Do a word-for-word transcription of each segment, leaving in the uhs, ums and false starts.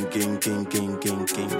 king, king, king, king, king.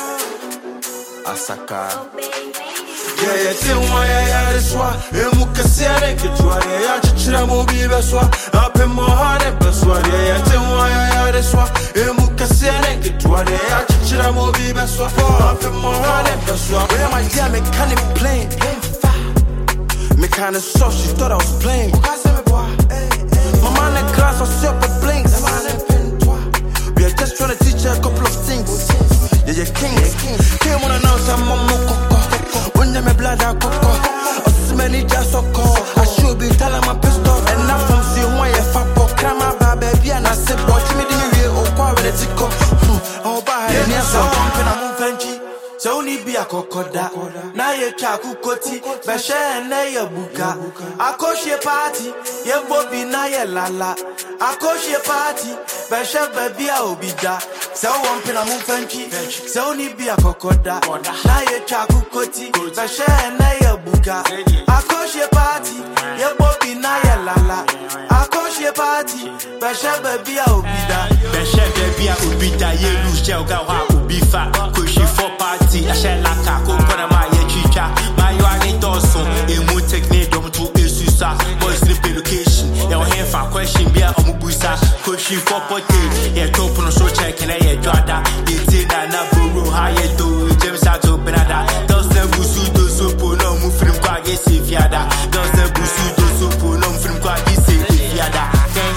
Asaka. Yeah, yeah, till my yeah, this one. And we can see it, get you out here. Chichira mo be best one. Up in my heart, and best one. Yeah, yeah, till my yeah, this one. And we can see it, get you out here. Chichira mo be best one. Up in my heart, and best one. Where my dear mechanic playing? Me kinda saw she thought I was playing. My man in class was super blinks. We are just trying to teach her a couple of things. Yeah, yeah, kings. Came on and out, I'm on my coco. When they me blood out coco. Oh, many just so cold. I should be telling my pistol. And now from seeing why you fap up. Cram my baby and I said, boy, give me the real or quite with a tickle. Oh, bye. Yeah, so I'm gonna move. So ni bi akokoda na ye twa kukoti be hye na ye buka akoshe party ye bobi na ye lala akoshe party be hye baby a obida so won pena mo fanchi so ni bi akokoda na ye twa kukoti be hye na ye buka akoshe party ye bobi na ye lala akoshe party be hye baby a obida be hye baby a obida ye lose gel ga ha obi fa koshi for party I shall like a cook for my chicha. My young dawson, a moon technique, don't to Isusa. Boys, the location, your hand for question, be a mubusa. Cushy for potato, yeah, top on so check and I drada. It's in a Naburu, how you do, James Sato Benada. Does the Busu do soup, no move from Quaggy Fiada. Does the Busu do soup, no from Quaggy Fiada.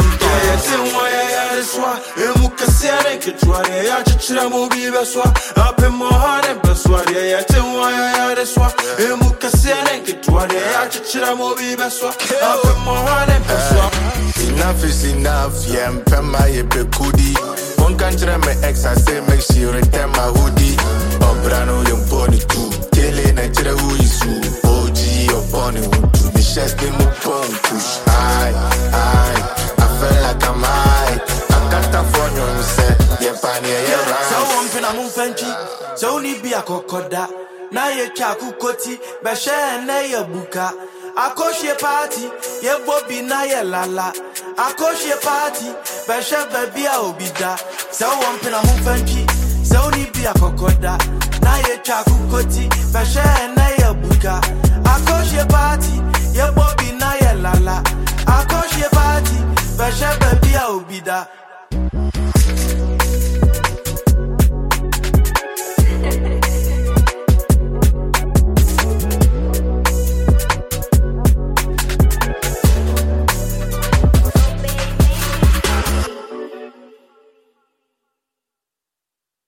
Get you out here, Chichira mo be best one. Up in my heart, and best one. Yeah, yeah, till my yeah, this one. And we can see it, get you out here, Chichira mo be best one. Up in my heart, and best one. Enough is enough, yeah, I'm Pema, ye be goodie. One country, my ex, I say, make sure you return my hoodie. Oh, Brano, young pony too. Killing, I tell who is who. O G, or pony, who the chest, they move on, push. I, I, I feel like I'm high. I got that for you, say. So I'm pena mo fanchi so ni bi akokoda na ye twa kukoti be hye na ye buka akoshe party ye bobi na ye lala akoshe party be hye baby a obida so I'm pena mo fanchi so ni bi akokoda na ye twa kukoti be hye na ye buka akoshe party ye bobi na ye lala akoshe party be hye baby a obida